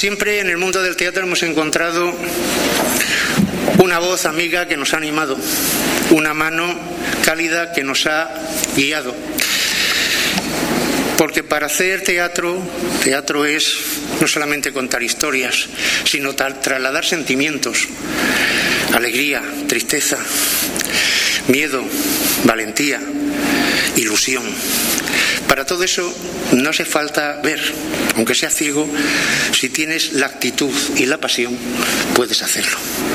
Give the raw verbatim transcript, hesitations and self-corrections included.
Siempre en el mundo del teatro hemos encontrado una voz amiga que nos ha animado, una mano cálida que nos ha guiado. Porque para hacer teatro, teatro es no solamente contar historias, sino trasladar sentimientos, alegría, tristeza, miedo, valentía, ilusión. Para todo eso no hace falta ver, aunque sea ciego, si tienes la actitud y la pasión, puedes hacerlo.